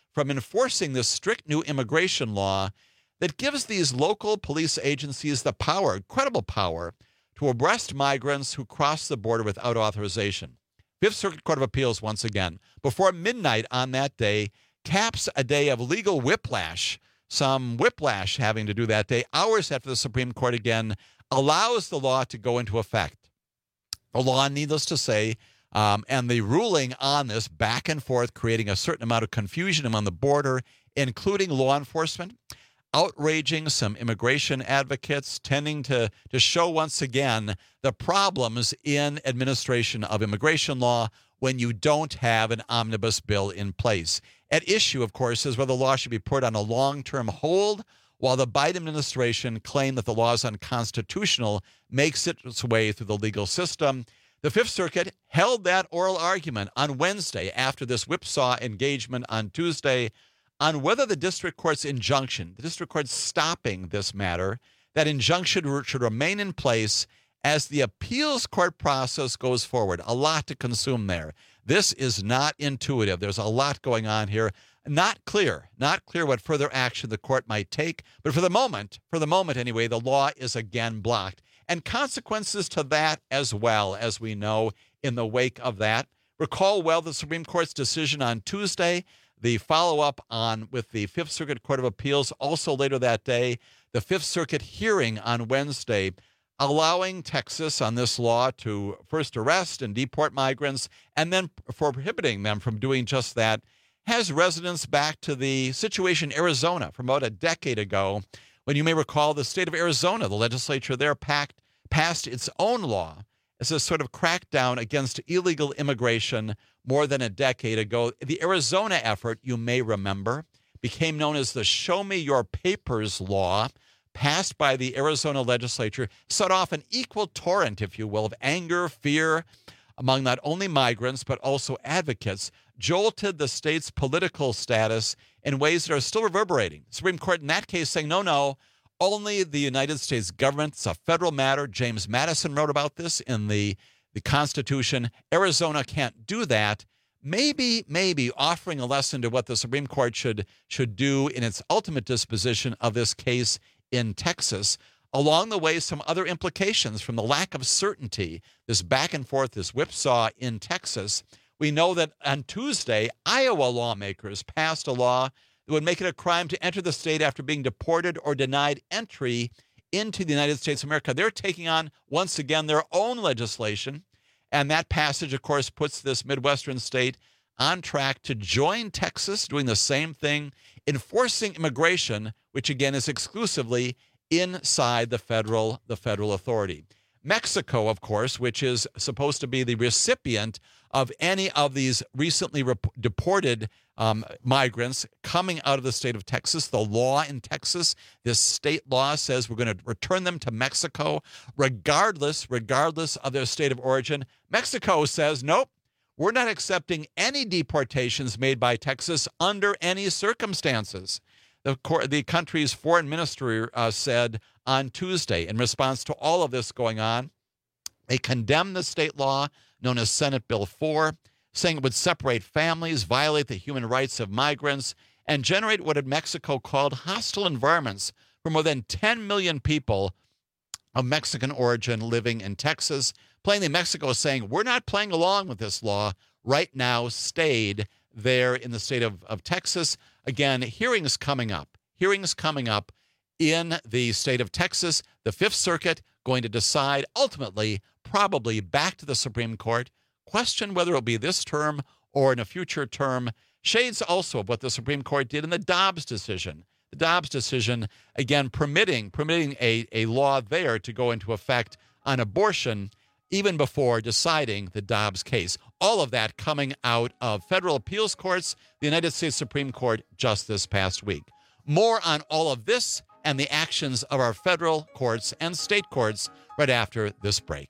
from enforcing this strict new immigration law that gives these local police agencies the power, incredible power, to arrest migrants who cross the border without authorization. Fifth Circuit Court of Appeals, once again, before midnight on that day, caps a day of legal whiplash, some whiplash having to do that day, hours after the Supreme Court again allows the law to go into effect. The law, needless to say, um, and the ruling on this back and forth, creating a certain amount of confusion among the border, including law enforcement, outraging some immigration advocates, tending to, to show once again the problems in administration of immigration law when you don't have an omnibus bill in place. At issue, of course, is whether the law should be put on a long-term hold while the Biden administration claimed that the law is unconstitutional, makes its way through the legal system. The Fifth Circuit held that oral argument on Wednesday after this whipsaw engagement on Tuesday on whether the district court's injunction, the district court stopping this matter, that injunction should remain in place as the appeals court process goes forward. A lot to consume there. This is not intuitive. There's a lot going on here. Not clear, not clear what further action the court might take. But for the moment, for the moment anyway, the law is again blocked. And consequences to that as well, as we know in the wake of that. Recall well the Supreme Court's decision on Tuesday, the follow-up on with the Fifth Circuit Court of Appeals also later that day, the Fifth Circuit hearing on Wednesday, allowing Texas on this law to first arrest and deport migrants and then for prohibiting them from doing just that, has resonance back to the situation in Arizona from about a decade ago, when you may recall the state of Arizona, the legislature there packed, passed its own law as a sort of crackdown against illegal immigration more than a decade ago. The Arizona effort, you may remember, became known as the Show Me Your Papers law, passed by the Arizona legislature, set off an equal torrent, if you will, of anger, fear among not only migrants but also advocates, jolted the state's political status in ways that are still reverberating. The Supreme Court in that case saying, no, no, only the United States government. It's a federal matter. James Madison wrote about this in the, the Constitution. Arizona can't do that. Maybe, maybe offering a lesson to what the Supreme Court should, should do in its ultimate disposition of this case in Texas. Along the way, some other implications from the lack of certainty, this back and forth, this whipsaw in Texas. We know that on Tuesday, Iowa lawmakers passed a law that would make it a crime to enter the state after being deported or denied entry into the United States of America. They're taking on, once again, their own legislation. And that passage, of course, puts this Midwestern state on track to join Texas, doing the same thing, enforcing immigration, which again is exclusively inside the federal, the federal authority. Mexico, of course, which is supposed to be the recipient of any of these recently rep- deported um, migrants coming out of the state of Texas. The law in Texas, this state law says we're going to return them to Mexico regardless, regardless of their state of origin. Mexico says, nope, we're not accepting any deportations made by Texas under any circumstances. The, the country's foreign ministry uh, said on Tuesday, in response to all of this going on, they condemned the state law known as Senate Bill four, saying it would separate families, violate the human rights of migrants, and generate what Mexico called hostile environments for more than ten million people of Mexican origin living in Texas. Plainly, Mexico is saying, we're not playing along with this law. Right now, stayed there in the state of, of Texas. Again, hearings coming up. Hearings coming up in the state of Texas. The Fifth Circuit going to decide ultimately, probably back to the Supreme Court, question whether it'll be this term or in a future term. Shades also of what the Supreme Court did in the Dobbs decision. The Dobbs decision, again, permitting permitting a, a law there to go into effect on abortion even before deciding the Dobbs case. All of that coming out of federal appeals courts, the United States Supreme Court just this past week. More on all of this and the actions of our federal courts and state courts right after this break.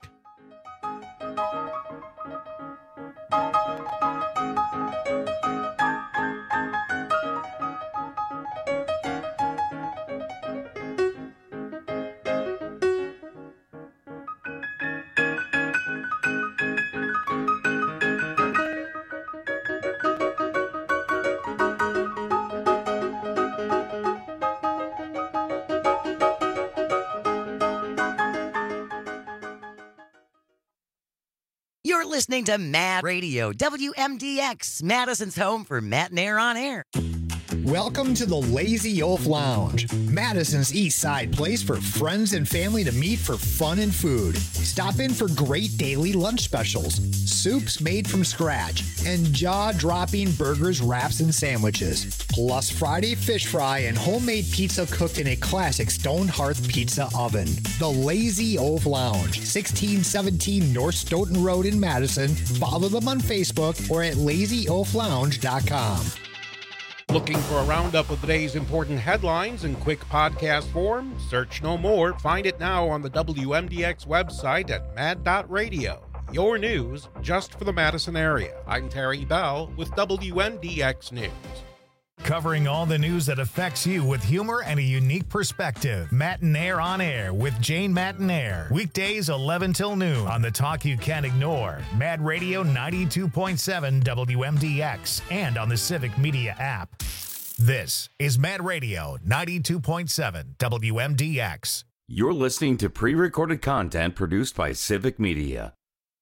You're listening to Mad Radio, W M D X, Madison's home for Matt and Air on Air. Welcome to the Lazy Oaf Lounge, Madison's East Side place for friends and family to meet for fun and food. Stop in for great daily lunch specials, soups made from scratch, and jaw-dropping burgers, wraps, and sandwiches. Plus Friday fish fry and homemade pizza cooked in a classic stone hearth pizza oven. The Lazy Oaf Lounge, sixteen seventeen North Stoughton Road in Madison. Follow them on Facebook or at lazy oaf lounge dot com. Looking for a roundup of the day's important headlines in quick podcast form? Search no more. Find it now on the W M D X website at mad dot radio. Your news just for the Madison area. I'm Terry Bell with W M D X News. Covering all the news that affects you with humor and a unique perspective. Matt and Air on Air with Jane Matt and Air. Weekdays eleven till noon on the talk you can't ignore. Mad Radio ninety-two point seven W M D X and on the Civic Media app. This is Mad Radio ninety-two point seven W M D X. You're listening to pre-recorded content produced by Civic Media.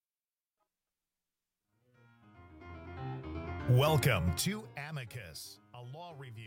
Welcome to Amicus, a law review.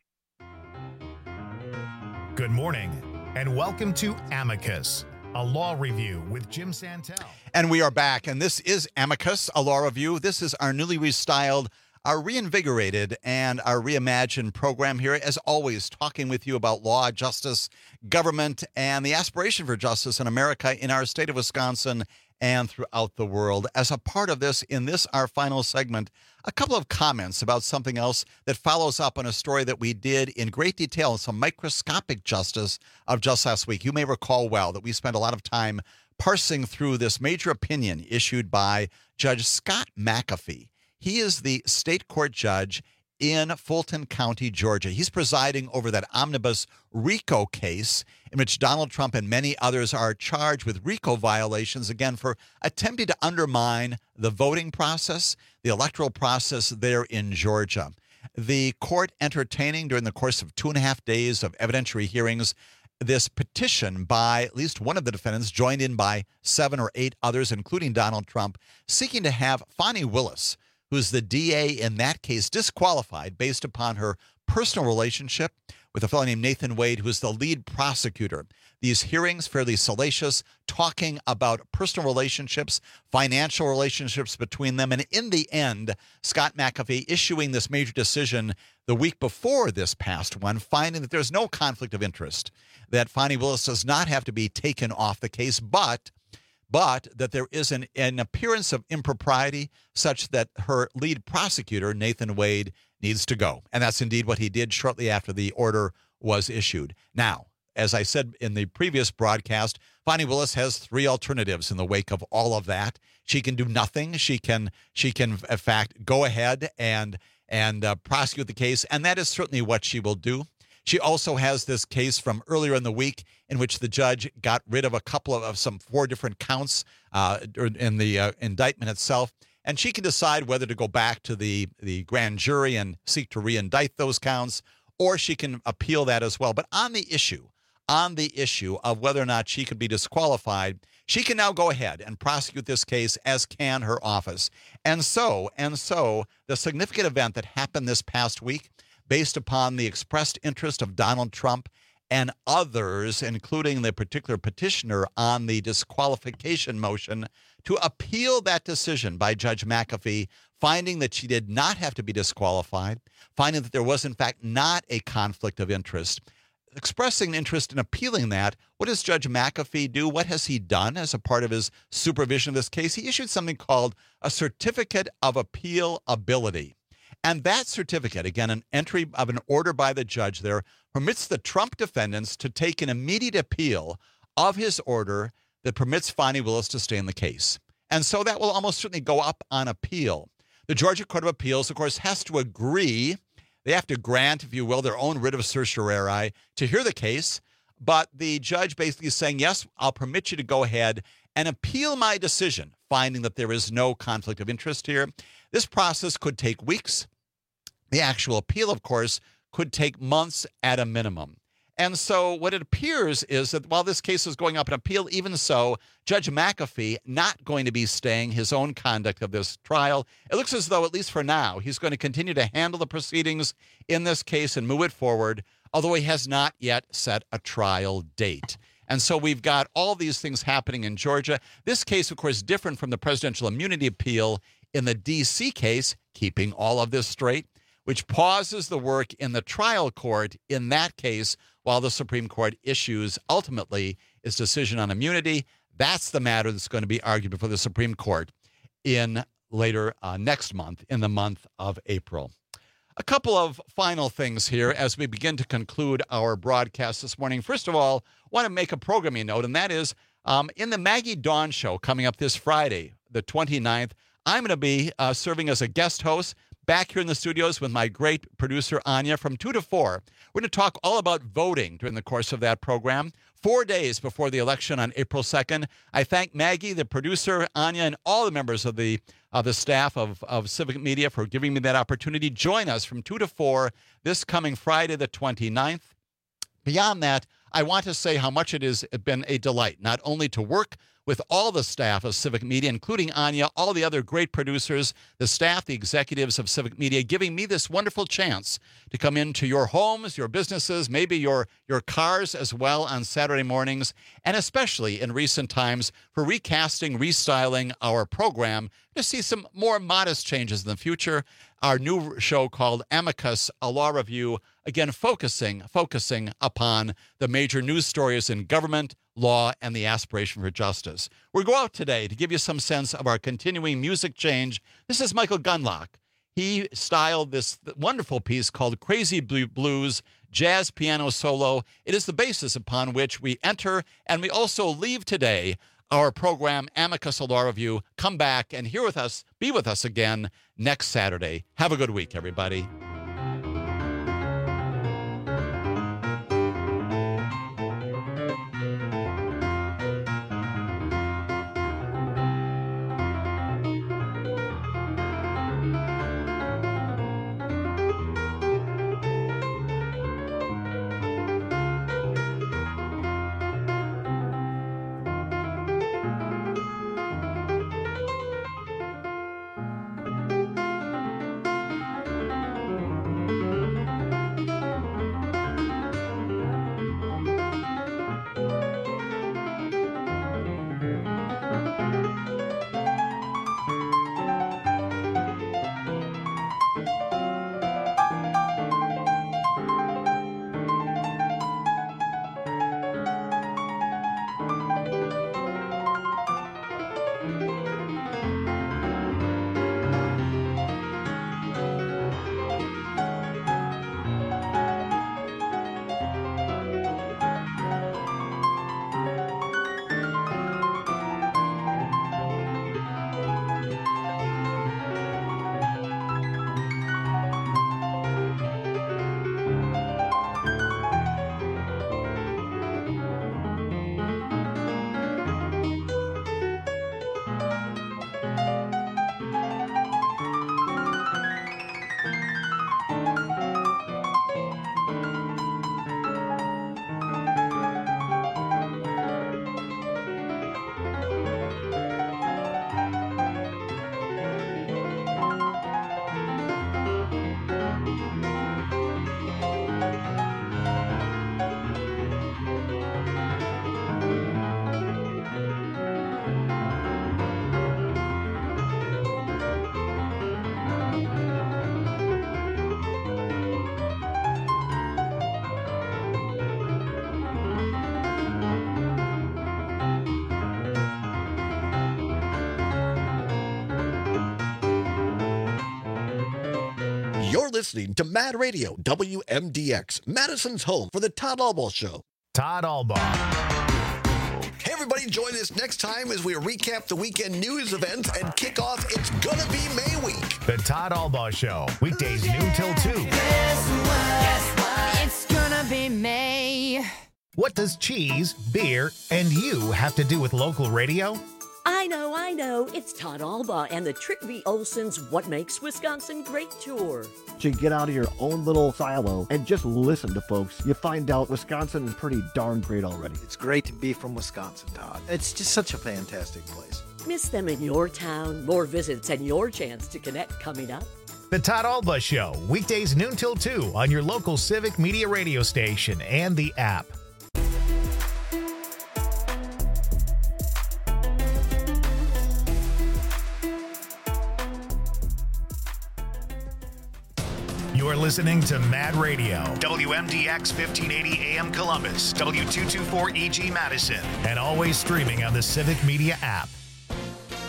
Good morning, and welcome to Amicus, a law review with Jim Santel. And we are back, and this is Amicus, a law review. This is our newly restyled, our reinvigorated, and our reimagined program here, as always, talking with you about law, justice, government, and the aspiration for justice in America, in our state of Wisconsin, and throughout the world. As a part of this, in this, our final segment, a couple of comments about something else that follows up on a story that we did in great detail, some microscopic justice of just last week. You may recall well that we spent a lot of time parsing through this major opinion issued by Judge Scott McAfee. He is the state court judge in Fulton County, Georgia. He's presiding over that omnibus RICO case in which Donald Trump and many others are charged with RICO violations, again, for attempting to undermine the voting process, the electoral process there in Georgia. The court entertaining during the course of two and a half days of evidentiary hearings this petition by at least one of the defendants, joined in by seven or eight others, including Donald Trump, seeking to have Fani Willis, who's the D A in that case, disqualified based upon her personal relationship with a fellow named Nathan Wade, who is the lead prosecutor. These hearings, fairly salacious, talking about personal relationships, financial relationships between them. And in the end, Scott McAfee issuing this major decision the week before this past one, finding that there's no conflict of interest, that Fani Willis does not have to be taken off the case, but but that there is an, an appearance of impropriety such that her lead prosecutor, Nathan Wade, needs to go. And that's indeed what he did shortly after the order was issued. Now, as I said in the previous broadcast, Fani Willis has three alternatives in the wake of all of that. She can do nothing. She can, she can in fact, go ahead and, and uh, prosecute the case, and that is certainly what she will do. She also has this case from earlier in the week in which the judge got rid of a couple of, of some four different counts uh, in the uh, indictment itself. And she can decide whether to go back to the, the grand jury and seek to re-indict those counts, or she can appeal that as well. But on the issue, on the issue of whether or not she could be disqualified, she can now go ahead and prosecute this case, as can her office. And so, and so, the significant event that happened this past week, based upon the expressed interest of Donald Trump and others, including the particular petitioner on the disqualification motion, to appeal that decision by Judge McAfee, finding that she did not have to be disqualified, finding that there was, in fact, not a conflict of interest. Expressing interest in appealing that, what does Judge McAfee do? What has he done as a part of his supervision of this case? He issued something called a Certificate of Appealability. And that certificate, again, an entry of an order by the judge there, permits the Trump defendants to take an immediate appeal of his order that permits Fani Willis to stay in the case. And so that will almost certainly go up on appeal. The Georgia Court of Appeals, of course, has to agree. They have to grant, if you will, their own writ of certiorari to hear the case. But the judge basically is saying, yes, I'll permit you to go ahead and appeal my decision, finding that there is no conflict of interest here. This process could take weeks. The actual appeal, of course, could take months at a minimum. And so what it appears is that while this case is going up in appeal, even so, Judge McAfee not going to be staying his own conduct of this trial. It looks as though, at least for now, he's going to continue to handle the proceedings in this case and move it forward, although he has not yet set a trial date. And so we've got all these things happening in Georgia. This case, of course, different from the presidential immunity appeal in the D C case, keeping all of this straight, which pauses the work in the trial court in that case while the Supreme Court issues, ultimately, its decision on immunity. That's the matter that's going to be argued before the Supreme Court in later uh, next month, in the month of April. A couple of final things here as we begin to conclude our broadcast this morning. First of all, I want to make a programming note, and that is um, in the Maggie Dawn Show coming up this Friday, the twenty-ninth, I'm going to be uh, serving as a guest host back here in the studios with my great producer, Anya, from two to four. We're going to talk all about voting during the course of that program. Four days before the election on April second. I thank Maggie, the producer, Anya, and all the members of the of the staff of, of Civic Media for giving me that opportunity. Join us from two to four this coming Friday, the twenty-ninth. Beyond that, I want to say how much it has been a delight, not only to work with all the staff of Civic Media, including Anya, all the other great producers, the staff, the executives of Civic Media, giving me this wonderful chance to come into your homes, your businesses, maybe your, your cars as well on Saturday mornings, and especially in recent times for recasting, restyling our program to see some more modest changes in the future. Our new show called Amicus, a law review, again, focusing, focusing upon the major news stories in government, law, and the aspiration for justice. We go out today to give you some sense of our continuing music change. This is Michael Gunlock. He styled this wonderful piece called Crazy Blues, Jazz Piano Solo. It is the basis upon which we enter, and we also leave today our program, Amicus, a Law Review. Come back and hear with us, be with us again next Saturday. Have a good week, everybody. You're listening to Mad Radio, W M D X, Madison's home for the Todd Albaugh Show. Todd Albaugh. Hey, everybody, join us next time as we recap the weekend news events and kick off It's Gonna Be May Week. The Todd Albaugh Show, weekdays noon till two. Guess what? Guess what? It's gonna be May. What does cheese, beer, and you have to do with local radio? I know, I know. It's Todd Alba and the Trick V. Olson's What Makes Wisconsin Great tour. To get out of your own little silo and just listen to folks, you find out Wisconsin is pretty darn great already. It's great to be from Wisconsin, Todd. It's just such a fantastic place. Miss them in your town? More visits and your chance to connect coming up. The Todd Alba Show, weekdays noon till two on your local Civic Media radio station and the app. You're listening to Mad Radio, W M D X fifteen eighty A M Columbus, W two twenty-four E G Madison, and always streaming on the Civic Media app.